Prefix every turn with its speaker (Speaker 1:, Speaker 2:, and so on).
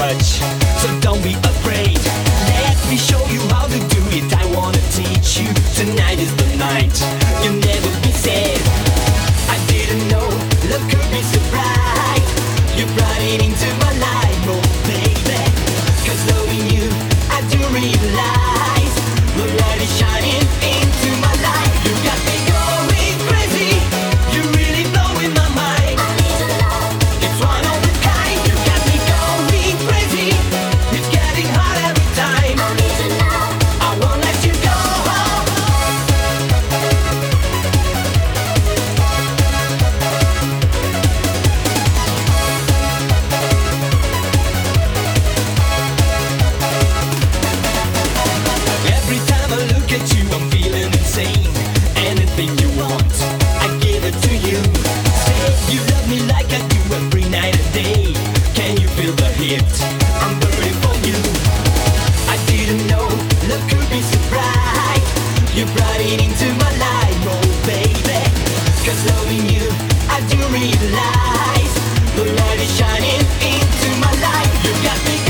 Speaker 1: touch. So don't be afraid. Let me show you how to do it. I wanna teach you. Tonight is the night. You'll never be sad. I didn't know love could be so bright. You brought it into my life, oh baby. 'Cause loving you, I do realize the light is shining into my life. You got me going crazy. You really blowing my mind. It's one of a kind. You got me going crazy. It's getting hot every time. I won't let you go. Every time I look at you, I'm feeling insane. Anything you want, I give it to you. Say you love me like I do every night and day. Can you feel the heat? I'm burning for you. I didn't know love could be so bright. You brought it into my life, oh baby. 'Cause loving you, I do realize the light is shining into my life. You got me